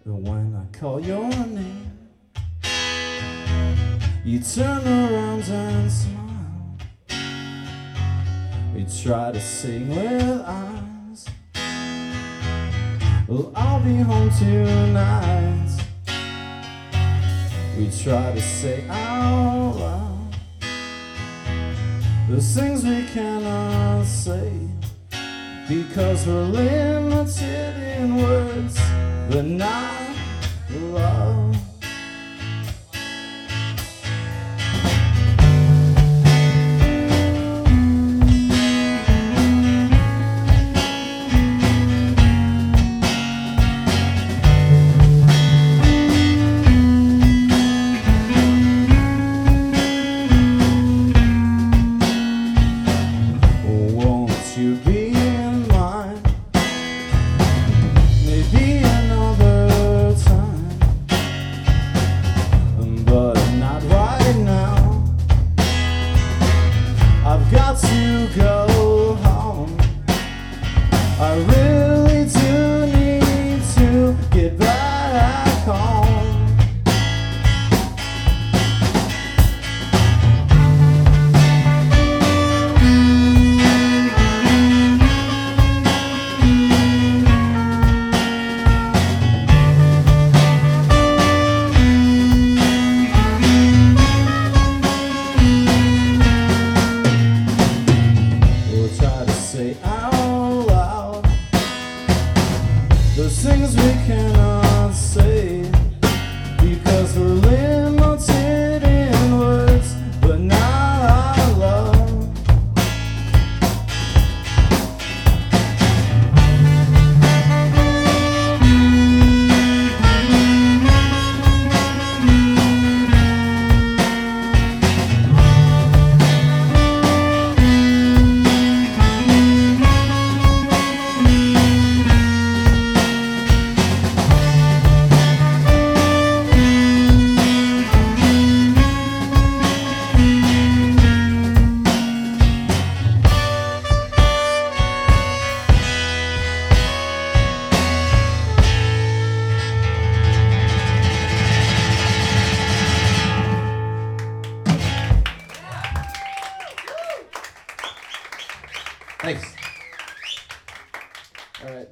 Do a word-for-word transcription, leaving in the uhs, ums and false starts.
And when I call your name, you turn around and smile. You try to sing with eyes. Well, I'll be home tonight. We try to say out loud those things we cannot say, because we're limited in words, but not